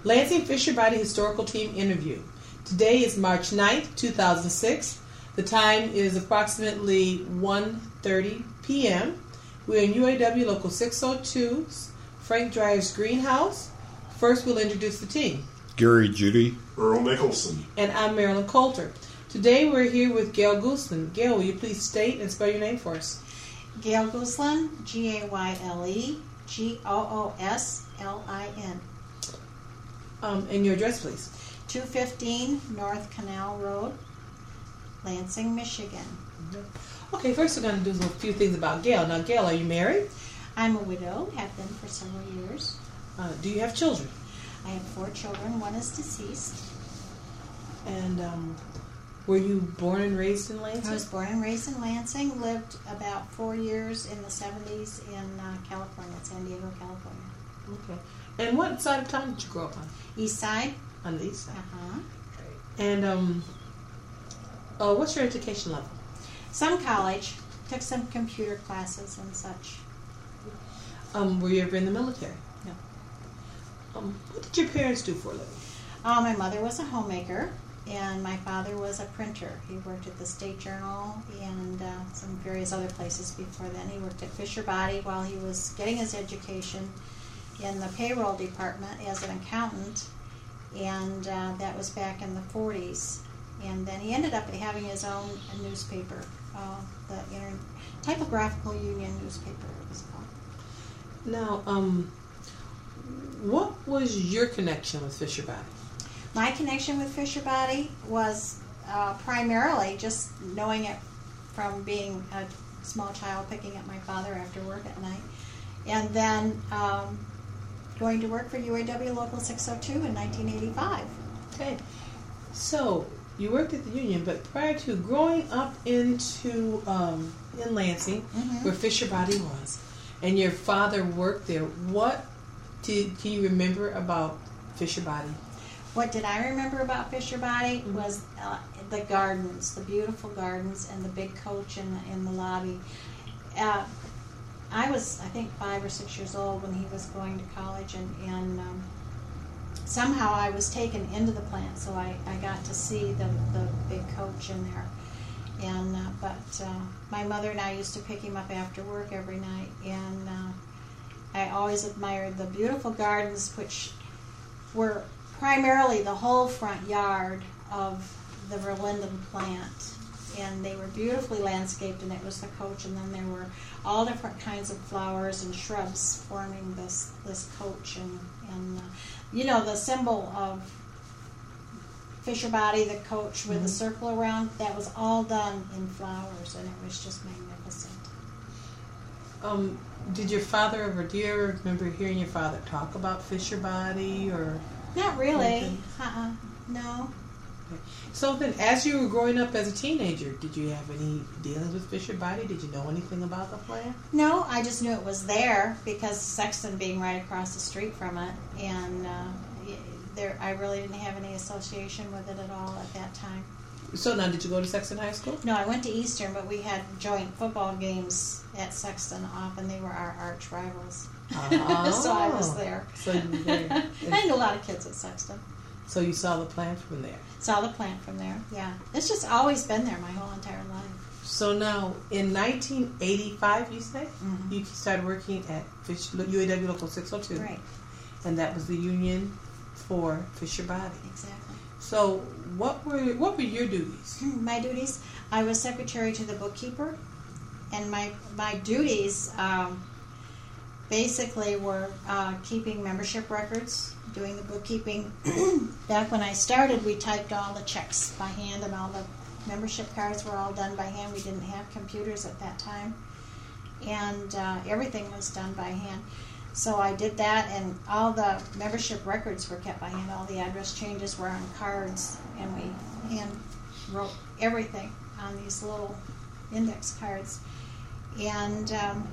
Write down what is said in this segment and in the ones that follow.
Lansing Fisher Body Historical Team interview. Today is March 9th, 2006. The time is approximately 1:30 p.m. We're in UAW Local 602's Frank Drive's greenhouse. First, we'll introduce the team. Gary Judy. Earl Nicholson. And I'm Marilyn Coulter. Today we're here with Gail Gooslin. Gail, will you please state and spell your name for us? Gail Gooslin, Gayle, Gooslin. And your address, please. 215 North Canal Road, Lansing, Michigan. Okay, first we're going to do a few things about Gail. Now, Gail, are you married? I'm a widow, have been for several years. Do you have children? I have 4 children. One is deceased. And were you born and raised in Lansing? I was born and raised in Lansing, lived about 4 years in the 70s in California, San Diego, California. Okay. And what side of town did you grow up on? East side. On the east side. Uh-huh. And what's your education level? Some college. Took some computer classes and such. Were you ever in the military? No. What did your parents do for a living? My mother was a homemaker, and my father was a printer. He worked at the State Journal and some various other places before then. He worked at Fisher Body while he was getting his education in the payroll department as an accountant, and that was back in the 40s. And then he ended up having his own newspaper, the Typographical Union newspaper it was called. Now, what was your connection with Fisher Body? My connection with Fisher Body was primarily just knowing it from being a small child, picking up my father after work at night, and then going to work for UAW Local 602 in 1985. Okay. So, you worked at the union, but prior to growing up into in Lansing, where Fisher Body was, and your father worked there, what can you remember about Fisher Body? What did I remember about Fisher Body was the gardens, the beautiful gardens, and the big coach in the lobby. I was, I think, 5 or 6 years old when he was going to college, and somehow I was taken into the plant, so I got to see the big coach in there. And but my mother and I used to pick him up after work every night, and I always admired the beautiful gardens, which were primarily the whole front yard of the Verlinden plant. And they were beautifully landscaped, and it was the coach, and then there were all different kinds of flowers and shrubs forming this coach. And you know, the symbol of Fisher Body, the coach with the circle around, that was all done in flowers, and it was just magnificent. Did you ever remember hearing your father talk about Fisher Body, or? Not really. Anything? No. Okay. So then, as you were growing up as a teenager, did you have any dealings with Fisher Body? Did you know anything about the plant? No, I just knew it was there because Sexton being right across the street from it, and I really didn't have any association with it at all at that time. So now, did you go to Sexton High School? No, I went to Eastern, but we had joint football games at Sexton often. They were our arch rivals. Oh. So I was there. So you were there. I knew a lot of kids at Sexton. So you saw the plant from there? Saw the plant from there, yeah. It's just always been there my whole entire life. So now, in 1985, you say, you started working at UAW Local 602. Right. And that was the union for Fisher Body. Exactly. So what were your duties? My duties, I was secretary to the bookkeeper, and my duties basically were keeping membership records, doing the bookkeeping. Back when I started, we typed all the checks by hand, and all the membership cards were all done by hand. We didn't have computers at that time, and everything was done by hand. So I did that, and all the membership records were kept by hand. All the address changes were on cards, and we hand wrote everything on these little index cards. And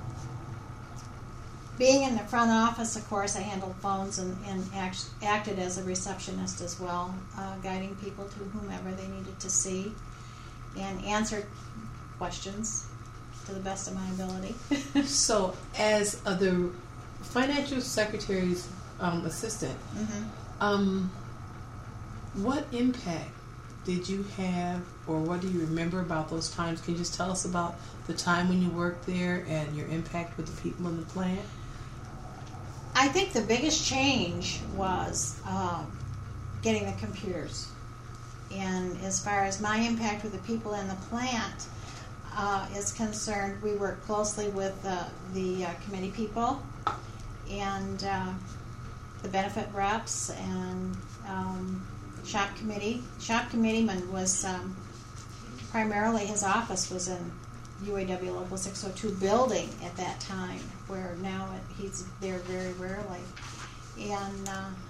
being in the front office, of course, I handled phones and acted as a receptionist as well, guiding people to whomever they needed to see, and answered questions to the best of my ability. So, as the financial secretary's assistant, What impact did you have, or what do you remember about those times? Can you just tell us about the time when you worked there and your impact with the people in the plant? I think the biggest change was getting the computers. And as far as my impact with the people in the plant is concerned, we work closely with the committee people and the benefit reps and shop committee. Shop committeeman was primarily, his office was in UAW Local 602 building at that time, where now he's there very rarely. And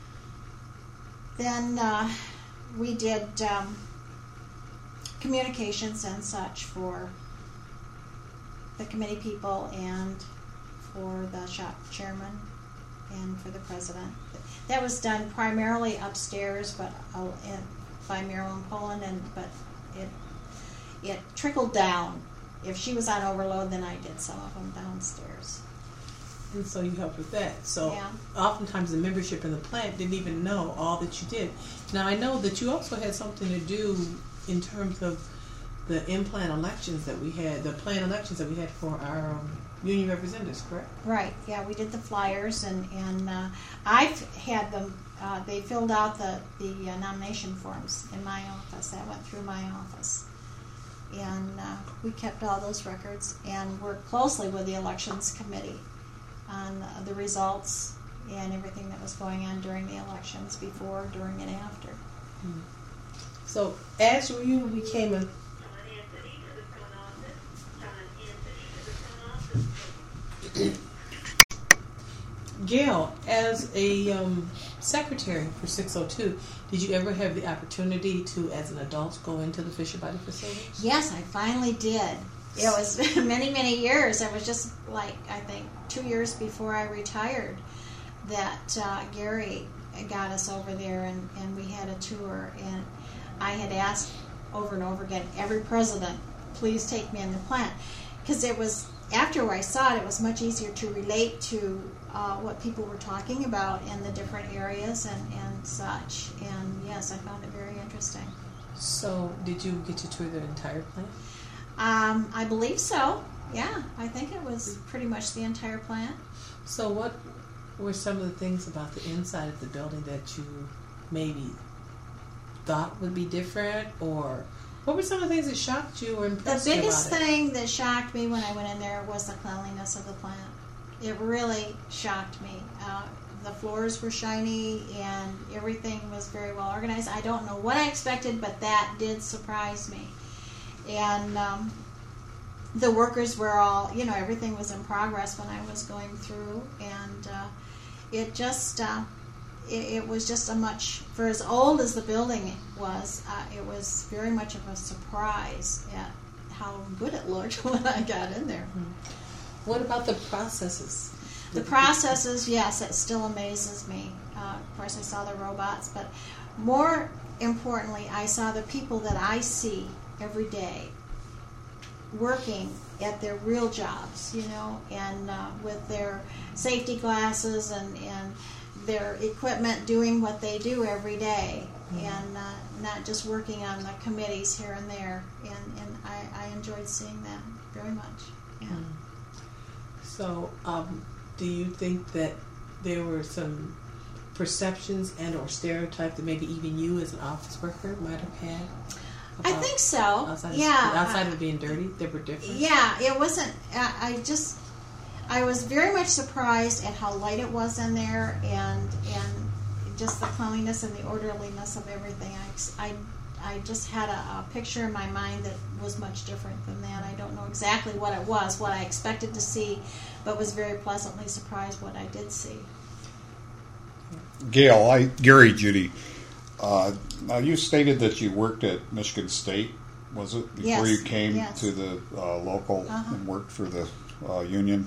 then we did communications and such for the committee people and for the shop chairman and for the president. That was done primarily upstairs, but by Marilyn Poland, but it trickled down. If she was on overload, then I did some of them downstairs. And so you helped with that. So Yeah. oftentimes the membership in the plant didn't even know all that you did. Now I know that you also had something to do in terms of the in-plant elections that we had, the plant elections that we had for our union representatives, correct? Right, yeah, we did the flyers, and I've had them, they filled out the nomination forms in my office. That went through my office. And we kept all those records and worked closely with the elections committee on the results and everything that was going on during the elections, before, during, and after. So as you became a Gail, as a secretary for 602, did you ever have the opportunity to, as an adult, go into the Fisher Body facility? Yes, I finally did. It was many years. It was just like, I think, 2 years before I retired that Gary got us over there, and we had a tour. And I had asked over and over again, every president, please take me in the plant. Because it was, after I saw it, it was much easier to relate to what people were talking about in the different areas and such. And yes, I found it very interesting. So did you get to tour the entire plant? I believe so. Yeah, I think it was pretty much the entire plant. So what were some of the things about the inside of the building that you maybe thought would be different, or what were some of the things that shocked you or impressed you about it? The biggest thing that shocked me when I went in there was the cleanliness of the plant. It really shocked me. The floors were shiny and everything was very well organized. I don't know what I expected, but that did surprise me. And the workers were all, everything was in progress when I was going through, and it just, it was just a much, for as old as the building was, it was very much of a surprise at how good it looked when I got in there. What about the processes? The processes, yes, it still amazes me. Of course, I saw the robots, but more importantly, I saw the people that I see every day working at their real jobs, and with their safety glasses and their equipment, doing what they do every day, and not just working on the committees here and there. And I enjoyed seeing that very much. Yeah. So, do you think that there were some perceptions and or stereotypes that maybe even you as an office worker might have had? I think so. Outside of being dirty, they were different. Yeah, it wasn't. I was very much surprised at how light it was in there, and just the cleanliness and the orderliness of everything. I just had a picture in my mind that was much different than that. I don't know exactly what it was, what I expected to see, but was very pleasantly surprised what I did see. Gail, Gary Judy. Now, you stated that you worked at Michigan State, was it? Before you came to the local and worked for the union.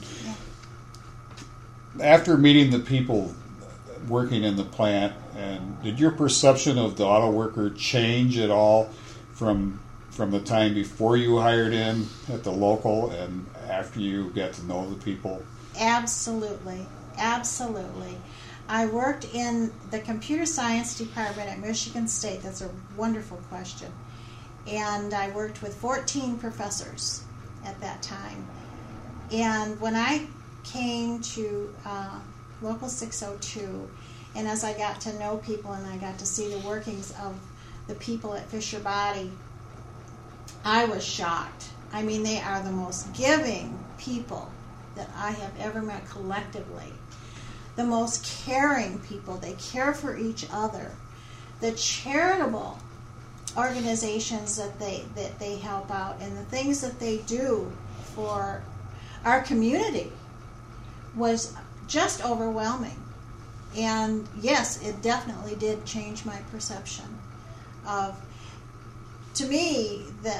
Yeah. After meeting the people working in the plant, and did your perception of the auto worker change at all from the time before you hired him at the local and after you got to know the people? Absolutely. I worked in the computer science department at Michigan State. That's a wonderful question. And I worked with 14 professors at that time. And when I came to Local 602, and as I got to know people and I got to see the workings of the people at Fisher Body, I was shocked. I mean, they are the most giving people that I have ever met collectively. The most caring people. They care for each other. The charitable organizations that they help out and the things that they do for our community was just overwhelming. And yes, it definitely did change my perception of, to me,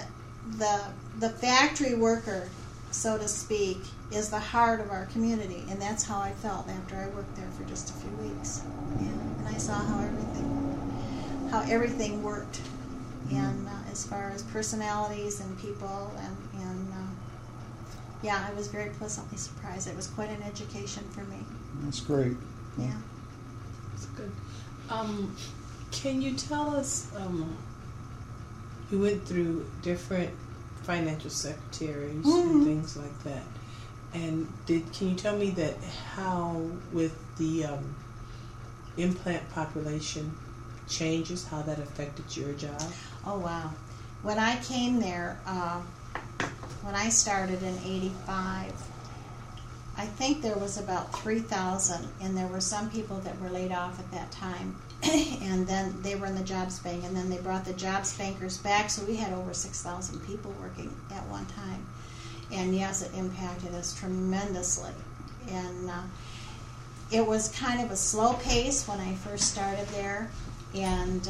the factory worker, so to speak, is the heart of our community, and that's how I felt after I worked there for just a few weeks. And I saw how everything worked, and as far as personalities and people, and yeah, I was very pleasantly surprised. It was quite an education for me. That's great. Yeah. That's good. Can you tell us, you went through different financial secretaries and things like that. And can you tell me that how with the implant population changes, how that affected your job? Oh, wow. When I came there, when I started in 85, I think there was about 3,000, and there were some people that were laid off at that time. And then they were in the jobs bank, and then they brought the jobs bankers back, so we had over 6,000 people working at one time. And yes, it impacted us tremendously. And it was kind of a slow pace when I first started there, and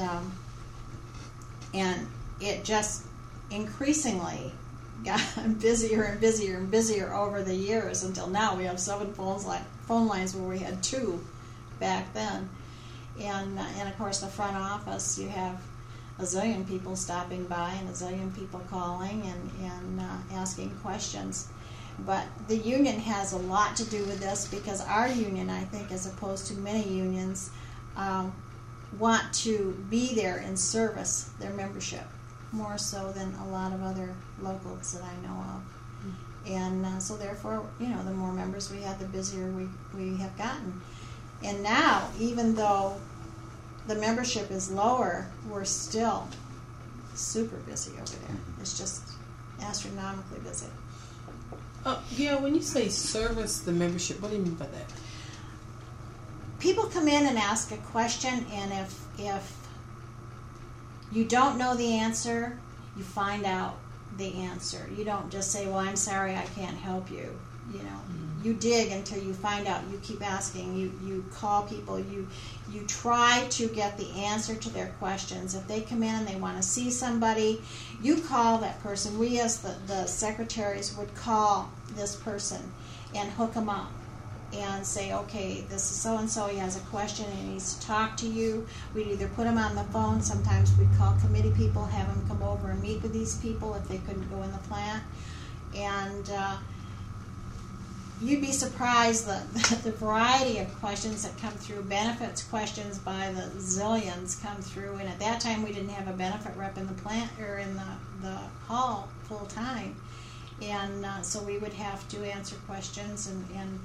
it just increasingly got busier and busier and busier over the years until now we have 7 phone lines where we had 2 back then. And of course the front office, you have a zillion people stopping by and a zillion people calling and asking questions. But the union has a lot to do with this, because our union, I think, as opposed to many unions, want to be there and service their membership more so than a lot of other locals that I know of. And so therefore, the more members we have, the busier we have gotten. And now, even though the membership is lower, we're still super busy over there. It's just astronomically busy. Yeah, when you say service the membership, what do you mean by that? People come in and ask a question, and if you don't know the answer, you find out the answer. You don't just say, well, I'm sorry, I can't help you. You dig until you find out. You keep asking. You call people. You try to get the answer to their questions. If they come in and they want to see somebody, you call that person. We, as the secretaries, would call this person and hook them up and say, okay, this is so-and-so, he has a question and he needs to talk to you. We'd either put him on the phone, sometimes we'd call committee people, have them come over and meet with these people if they couldn't go in the plant. And you'd be surprised the variety of questions that come through. Benefits questions by the zillions come through, and at that time we didn't have a benefit rep in the plant or in the hall full time, and so we would have to answer questions and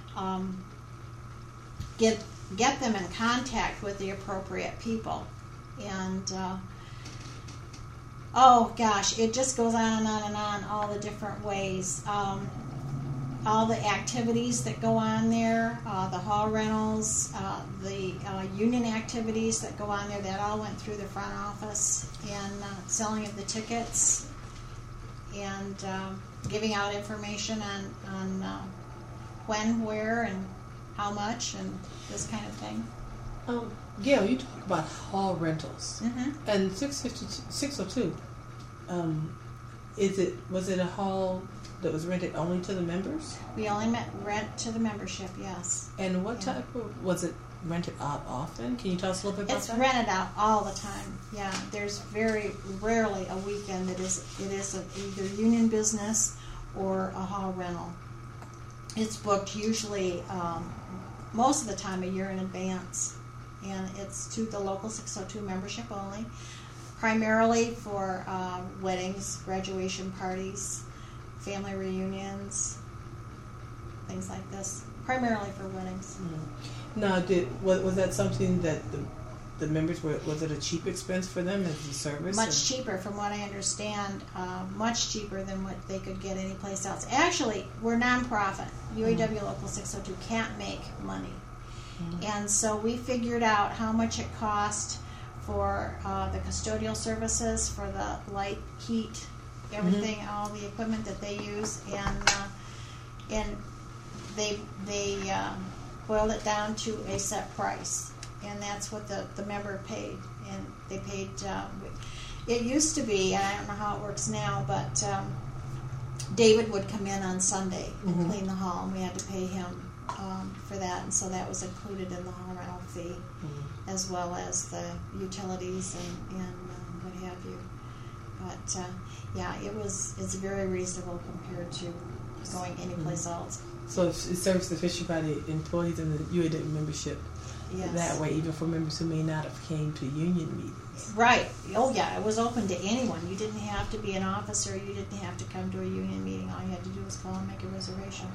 get them in contact with the appropriate people. And oh gosh, it just goes on and on and on, all the different ways. All the activities that go on there, the hall rentals, the union activities that go on there, that all went through the front office, and selling of the tickets, and giving out information on when, where, and how much, and this kind of thing. Gail, you talk about hall rentals. Mm-hmm. And 602, was it a hall that was rented only to the members? We only rent to the membership, yes. And what type of, was it rented out often? Can you tell us a little bit about that? It's rented out all the time, yeah. There's very rarely a weekend that it is either union business or a hall rental. It's booked usually most of the time a year in advance. And it's to the local 602 membership only, primarily for weddings, graduation parties, family reunions, things like this. Primarily for weddings. Mm-hmm. Now, was that something that the members was it a cheap expense for them as a service? Much cheaper, from what I understand, much cheaper than what they could get anyplace else. Actually, we're nonprofit. UAW Local 602 can't make money. Mm-hmm. And so we figured out how much it cost for the custodial services, for the light, heat, everything, all the equipment that they use, and they boiled it down to a set price, and that's what the member paid. And they paid. It used to be, and I don't know how it works now, but David would come in on Sunday and clean the hall, and we had to pay him for that, and so that was included in the hall rental fee, as well as the utilities and what have you. But yeah, it's very reasonable compared to going anyplace else. So it serves the Fisher Body employees and the UAW membership that way, even for members who may not have came to union meetings. Right. Oh yeah, it was open to anyone. You didn't have to be an officer. You didn't have to come to a union meeting. All you had to do was call and make a reservation.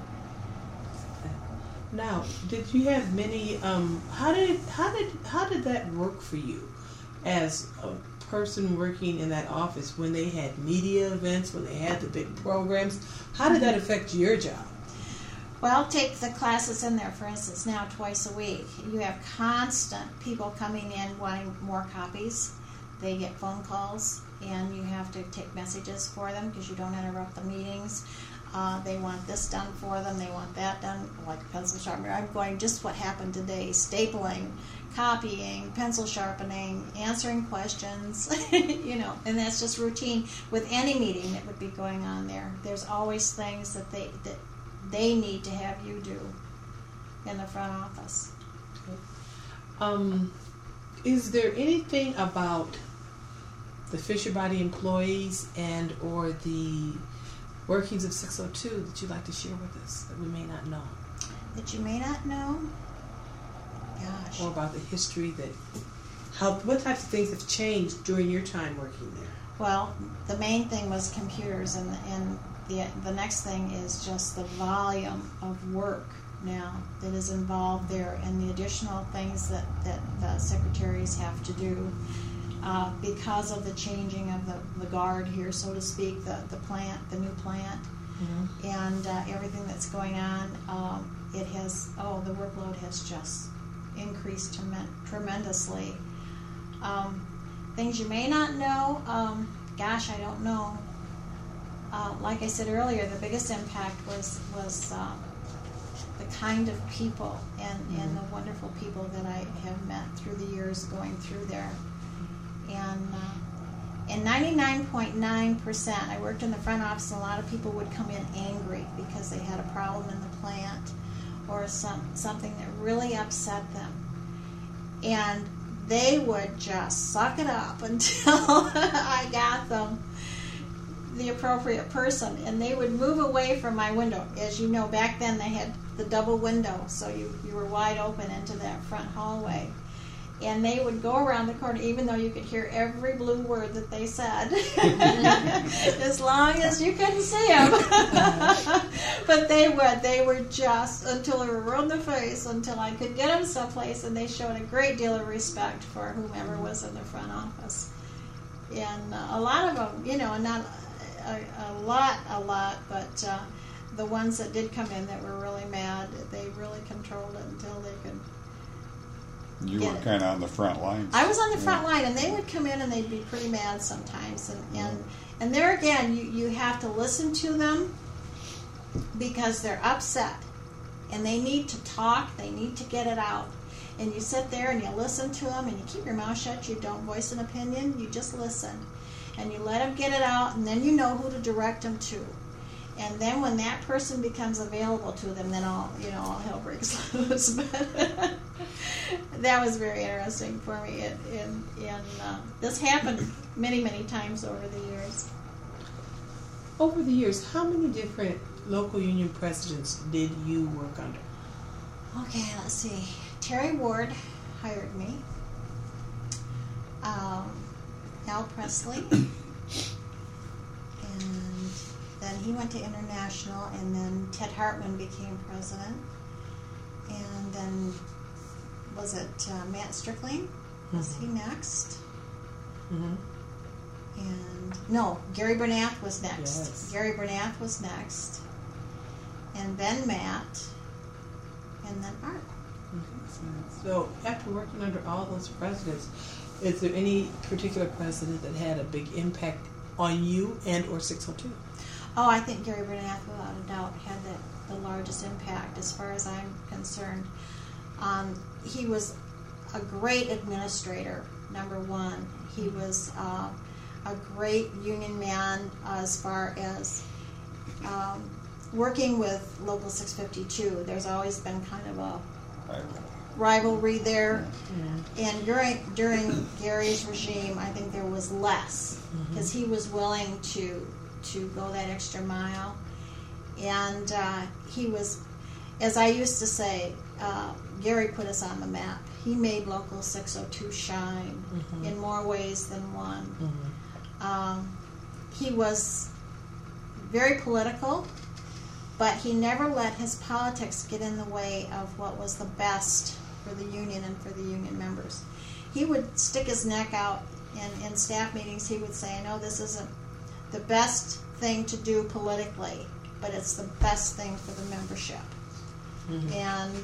Now, did you have many? How did that work for you, as a person working in that office when they had media events, when they had the big programs? How did that affect your job? Well, take the classes in there, for instance, now twice a week. You have constant people coming in wanting more copies. They get phone calls, and you have to take messages for them because you don't interrupt the meetings. They want this done for them. They want that done, like pencil sharpener. I'm going just what happened today, stapling, copying, pencil sharpening, answering questions, and that's just routine with any meeting that would be going on there. There's always things that they need to have you do in the front office. Is there anything about the Fisher Body employees and or the workings of 602 that you'd like to share with us that we may not know? That you may not know? Gosh. Or about the history what types of things have changed during your time working there? Well, the main thing was computers, and the next thing is just the volume of work now that is involved there, and the additional things that the secretaries have to do because of the changing of the guard here, so to speak, the new plant, and everything that's going on. The workload has just increased tremendously. Things you may not know, I don't know. Like I said earlier, the biggest impact was the kind of people and the wonderful people that I have met through the years going through there. And 99.9%, I worked in the front office, and a lot of people would come in angry because they had a problem in the plant or something that really upset them. And they would just suck it up until I got them the appropriate person, and they would move away from my window. As you know, back then they had the double window, so you were wide open into that front hallway. And they would go around the corner, even though you could hear every blue word that they said, as long as you couldn't see them. But they would just, until they were red in the face, until I could get them someplace, and they showed a great deal of respect for whomever was in the front office. And a lot of them, not a lot, but the ones that did come in that were really mad, they really controlled it until they could. You were kind of on the front lines. I was on the front line, and they would come in and they'd be pretty mad sometimes. And there again, you have to listen to them because they're upset and they need to talk. They need to get it out. And you sit there and you listen to them and you keep your mouth shut. You don't voice an opinion. You just listen. And you let them get it out, and then you know who to direct them to. And then when that person becomes available to them, then all hell breaks loose. But that was very interesting for me. And this happened many, many times over the years. Over the years, how many different local union presidents did you work under? Okay, let's see. Terry Ward hired me. Al Presley. And then he went to International, and then Ted Hartman became president. And then, was it Matt Strickling? Was he next? Mm-hmm. And no, Gary Bernath was next. Yes. Gary Bernath was next. And then Matt. And then Art. So after working under all those presidents, is there any particular president that had a big impact on you and or 602? Oh, I think Gary Bernath, without a doubt, had the largest impact as far as I'm concerned. He was a great administrator, number one. He was a great union man as far as working with Local 652. There's always been kind of a rivalry there. And during Gary's regime, I think there was less, because he was willing to go that extra mile. And he was, as I used to say, Gary put us on the map. He made Local 602 shine in more ways than one. He was very political, but he never let his politics get in the way of what was the best for the union and for the union members. He would stick his neck out in staff meetings. He would say, I know this isn't the best thing to do politically, but it's the best thing for the membership. And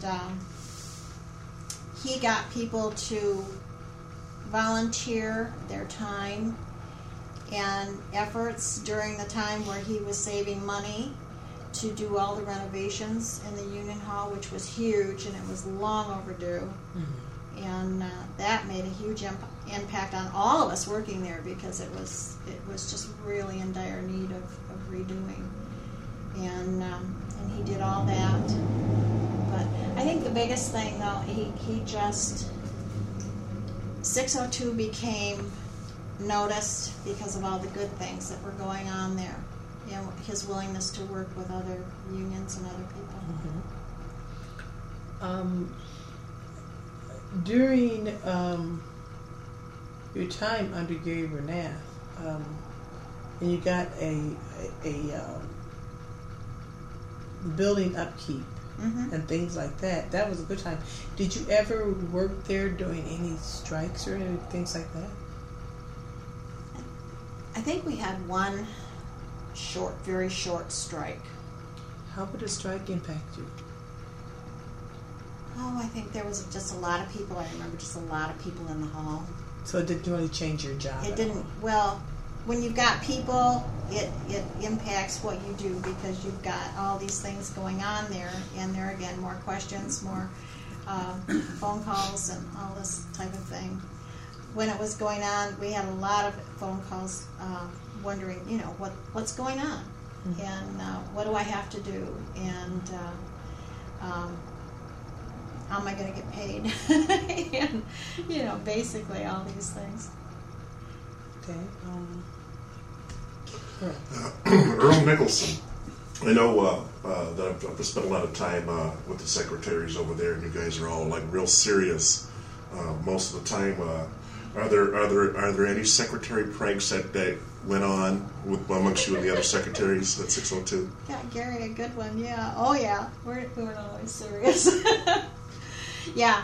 he got people to volunteer their time and efforts during the time where he was saving money to do all the renovations in the Union Hall, which was huge and it was long overdue. And that made a huge impact on all of us working there, because it was just really in dire need of redoing. And he did all that. But I think the biggest thing, though, he just 602 became noticed because of all the good things that were going on there. You know, his willingness to work with other unions and other people. During your time under Gary Bernath, and you got a building upkeep and things like that. That was a good time. Did you ever work there during any strikes or any things like that? I think we had one very short strike. How would a strike impact you? Oh, I think there was just a lot of people. I remember just a lot of people in the hall. So it didn't really change your job? It didn't. Well, when you've got people, it impacts what you do, because you've got all these things going on there, and there again, more questions, more phone calls, and all this type of thing. When it was going on, we had a lot of phone calls wondering, you know, what's going on, and what do I have to do, and how am I going to get paid, and you know, basically all these things. Okay. Earl Nicholson. I know that I've spent a lot of time with the secretaries over there, and you guys are all like real serious most of the time. Are there any secretary pranks that went on amongst you and the other secretaries at 602? Yeah, Gary, a good one. Yeah. Oh yeah, we weren't always serious. Yeah.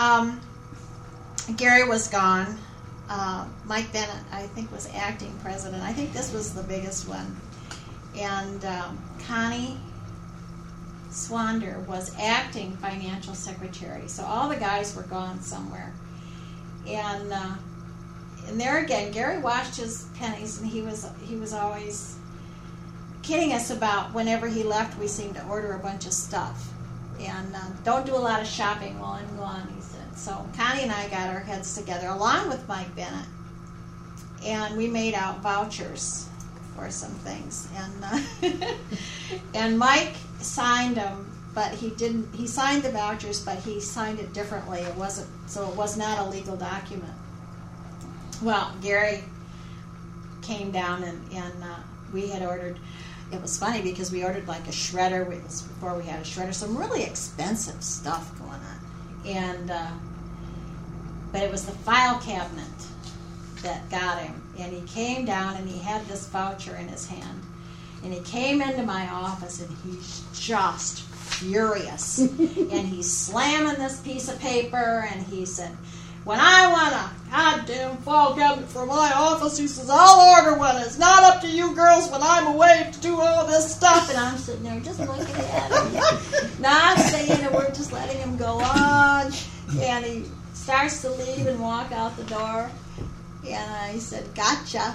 Gary was gone. Mike Bennett, I think, was acting president. I think this was the biggest one. And Connie Swander was acting financial secretary. So all the guys were gone somewhere. And there again, Gary watched his pennies, and he was always kidding us about whenever he left, we seemed to order a bunch of stuff. And don't do a lot of shopping while I'm gone, he said. So Connie and I got our heads together, along with Mike Bennett, and we made out vouchers for some things. And and Mike signed them, but he didn't. He signed the vouchers, but he signed it differently. It was not a legal document. Well, Gary came down, and we had ordered. it was funny because we ordered like a shredder. It was before we had a shredder, some really expensive stuff going on. And but it was the file cabinet that got him. And he came down and he had this voucher in his hand. And he came into my office and he's just furious. And he's slamming this piece of paper and he said, when I want a goddamn file cabinet for my office, he says, I'll order one. It's not up to you girls when I'm away to do all this stuff. And I'm sitting there just looking at him, not saying a word, just letting him go on. And he starts to leave and walk out the door. And I said, gotcha.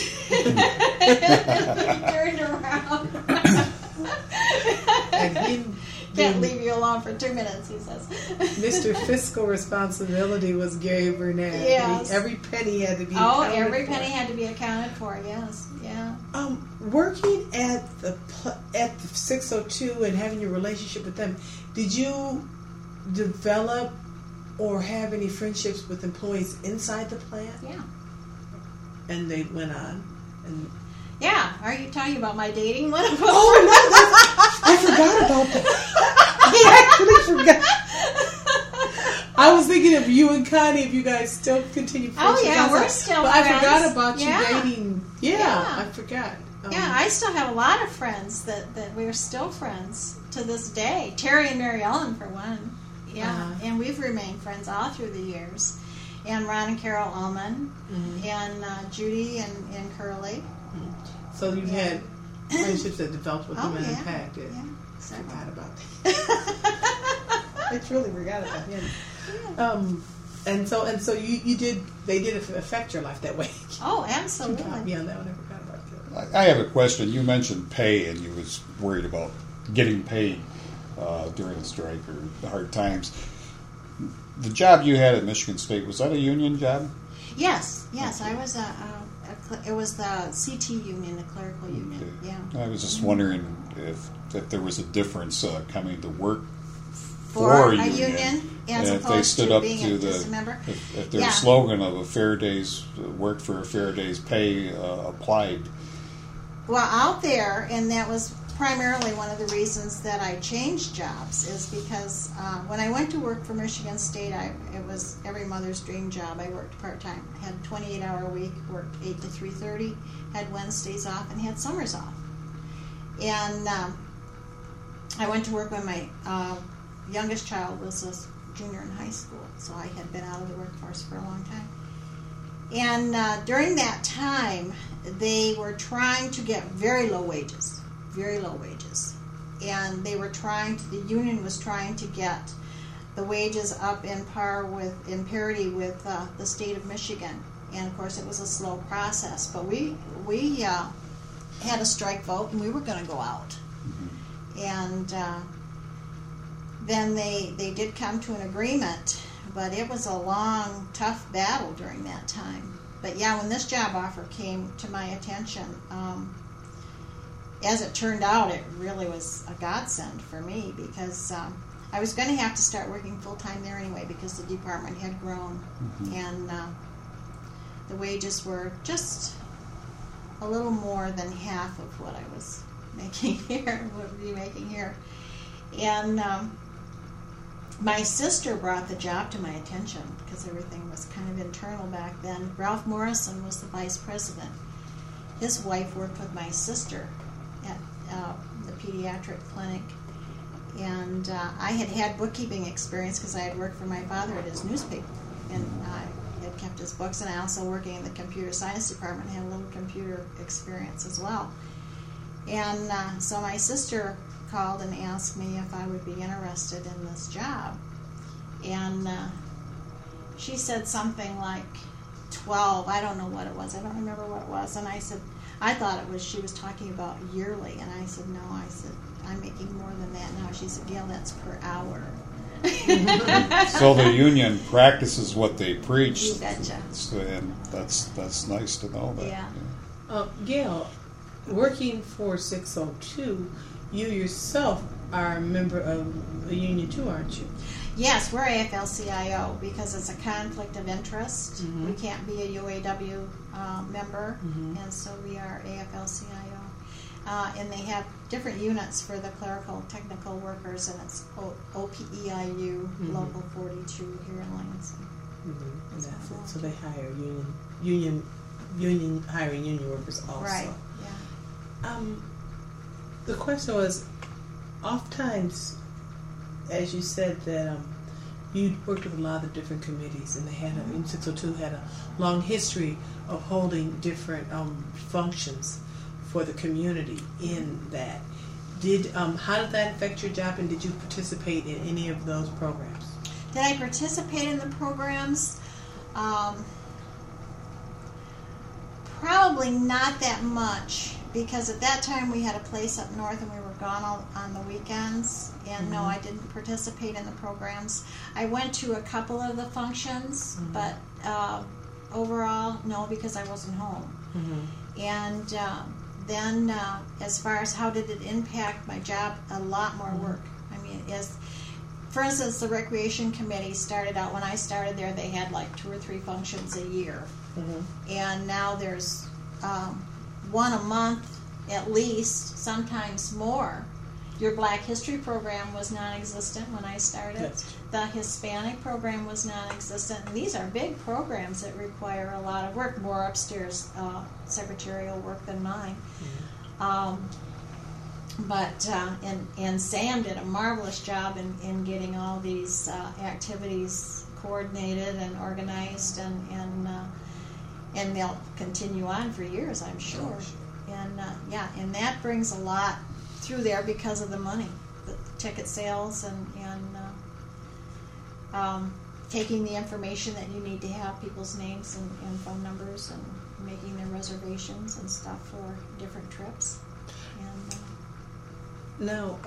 And he turned around. And he can't leave you alone for 2 minutes, he says. Mr. Fiscal Responsibility was Gary Burnett. Yes. Every penny had to be Oh, accounted every for. penny had to be accounted for, yes. Yeah. Working at the 602 and having your relationship with them, did you develop or have any friendships with employees inside the plant? Yeah. And they went on. And Yeah. Are you talking about my dating one? I forgot about that. I actually forgot. I was thinking of you and Connie, if you guys still continue friendship. Oh, yeah, I was we're like, still but friends. I forgot about you Yeah. dating. Yeah, Yeah. I forgot. Yeah, I still have a lot of friends that we're still friends to this day. Terry and Mary Ellen, for one. Yeah, and we've remained friends all through the years. And Ron and Carol Ullman, and Judy and Curly. So you've had friendships that developed with them and yeah. impacted. Yeah, I several. forgot about that. I truly forgot about him. And so you did. They did affect your life that way. Oh, You got absolutely. me on that one. I forgot about that. I have a question. You mentioned pay, and you was worried about getting paid during the strike or the hard times. The job you had at Michigan State, was that a union job? Yes. I was it was the CT union, the clerical union. Okay. Yeah. I was just wondering if there was a difference coming to work For a a union, union, as and if they opposed stood to up being to just a member. if their Yeah. slogan of a fair day's work for a fair day's pay applied. Well, out there, and that was primarily one of the reasons that I changed jobs, is because when I went to work for Michigan State, it was every mother's dream job. I worked part-time. I had a 28-hour week, worked 8 to 3:30, had Wednesdays off, and had summers off. And I went to work when my youngest child was a junior in high school, so I had been out of the workforce for a long time. And during that time, they were trying to get very low wages. And they were the union was trying to get the wages up in parity with the state of Michigan. And of course, it was a slow process. But we had a strike vote, and we were going to go out. And then they did come to an agreement, but it was a long, tough battle during that time. But yeah, when this job offer came to my attention, as it turned out, it really was a godsend for me, because I was going to have to start working full-time there anyway, because the department had grown, and the wages were just a little more than half of what I was making here, would be making here. And my sister brought the job to my attention, because everything was kind of internal back then. Ralph Morrison was the vice president. His wife worked with my sister at the pediatric clinic, and I had bookkeeping experience because I had worked for my father at his newspaper, and I had kept his books, and I also, working in the computer science department, had a little computer experience as well. And so my sister called and asked me if I would be interested in this job, and she said something like 12, I don't know what it was, I don't remember what it was, and I said, I thought she was talking about yearly, and I said, no, I'm making more than that now. She said, Gail, that's per hour. So the union practices what they preach. You betcha. And that's nice to know that. Yeah. Gail, working for 602, you yourself are a member of the union too, aren't you? Yes, we're AFL-CIO because it's a conflict of interest. We can't be a UAW member, and so we are AFL-CIO. and they have different units for the clerical technical workers, and it's OPEIU Local 42 here in Lansing. And that's it. So they hire union hiring union workers also. Right. Yeah. The question was, oftentimes, as you said, that you worked with a lot of different committees, and they had in 602 had a long history of holding different functions for the community in that. How did that affect your job, and did you participate in any of those programs? Did I participate in the programs? Probably not that much, because at that time we had a place up north and we were gone on the weekends, and no, I didn't participate in the programs. I went to a couple of the functions, but overall, no, because I wasn't home. And then as far as how did it impact my job, a lot more work. I mean, for instance, the recreation committee started out, when I started there, they had like 2 or 3 functions a year. And now there's one a month at least, sometimes more. Your Black History program was non-existent when I started. The Hispanic program was non-existent. And these are big programs that require a lot of work, more upstairs secretarial work than mine. And Sam did a marvelous job in getting all these activities coordinated and organized, and they'll continue on for years, I'm sure. And and that brings a lot through there because of the money, the ticket sales, and taking the information that you need to have, people's names and phone numbers, and making their reservations and stuff for different trips. Now,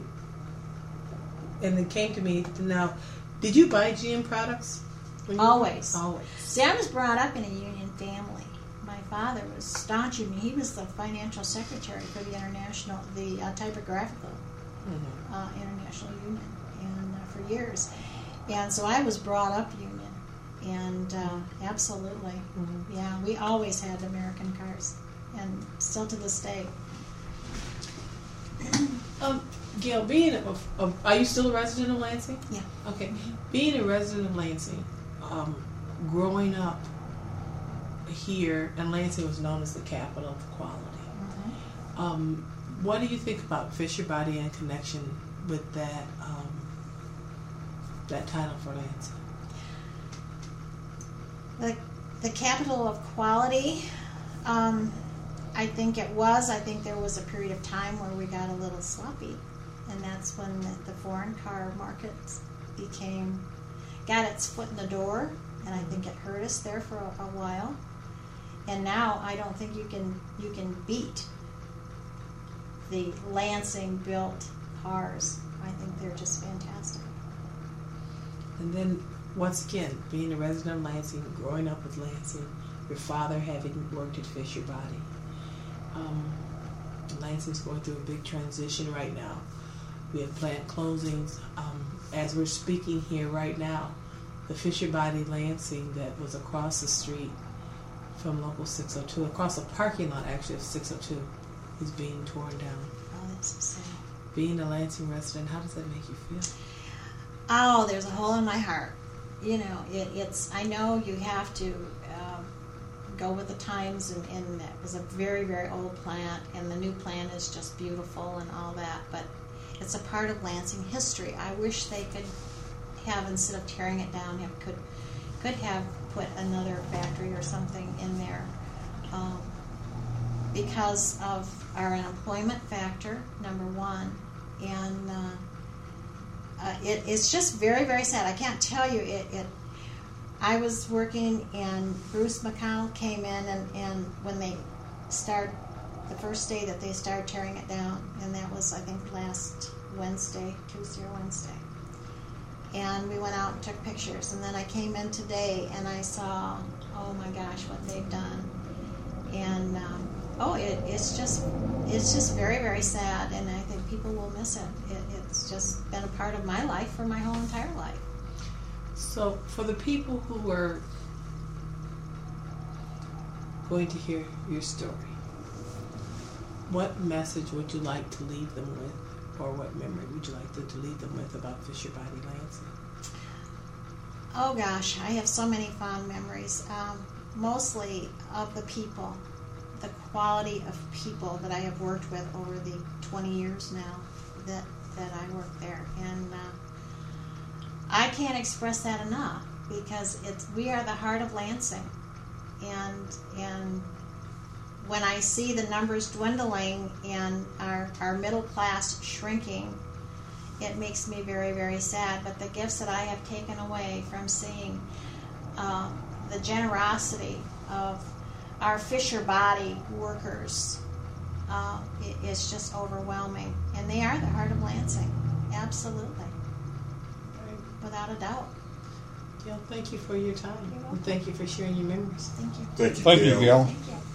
and it came to me now, did you buy GM products? Always. Always. See, I was brought up in a union family. My father was staunch union. He was the financial secretary for the typographical international union, and for years. And so I was brought up union, and absolutely, yeah, we always had American cars, and still to this day. Gail, are you still a resident of Lansing? Yeah. Okay. Being a resident of Lansing, growing up here, and Lansing was known as the capital of quality. What do you think about Fisher Body in connection with that that title for Lansing? The capital of quality. I think it was. I think there was a period of time where we got a little sloppy, and that's when the foreign car market got its foot in the door, and I think it hurt us there for a while. And now I don't think you can beat the Lansing built cars. I think they're just fantastic. And then once again, being a resident of Lansing, growing up with Lansing, your father having worked at Fisher Body. Lansing's going through a big transition right now. We have plant closings. As we're speaking here right now, the Fisher Body Lansing that was across the street from Local 602, across the parking lot actually of 602, is being torn down. Oh, that's so sad. Being a Lansing resident, how does that make you feel? Oh, there's a hole in my heart. You know, it's. I know you have to go with the times, and that was a very, very old plant, and the new plant is just beautiful and all that, but it's a part of Lansing history. I wish they could have, instead of tearing it down, could have put another factory or something in there, because of our unemployment factor, number one, and it's just very, very sad. I can't tell you it. I was working, and Bruce McConnell came in, and when they started, the first day that they started tearing it down, and that was, I think, last Wednesday, Tuesday or Wednesday. And we went out and took pictures, and then I came in today, and I saw, oh my gosh, what they've done. And it's just very, very sad, and I think people will miss it. It's just been a part of my life for my whole entire life. So, for the people who are going to hear your story, What message would you like to leave them with, or what memory would you like to leave them with about Fisher Body Lansing? Oh gosh, I have so many fond memories. Mostly of the people, the quality of people that I have worked with over the 20 years now that I work there, and I can't express that enough because we are the heart of Lansing, and when I see the numbers dwindling and our middle class shrinking, it makes me very, very sad. But the gifts that I have taken away from seeing the generosity of our Fisher Body workers is just overwhelming. And they are the heart of Lansing, absolutely, without a doubt. Gail, thank you for your time. You're welcome. And thank you for sharing your memories. Thank you. Thank you, Thank you, Gail. Thank you.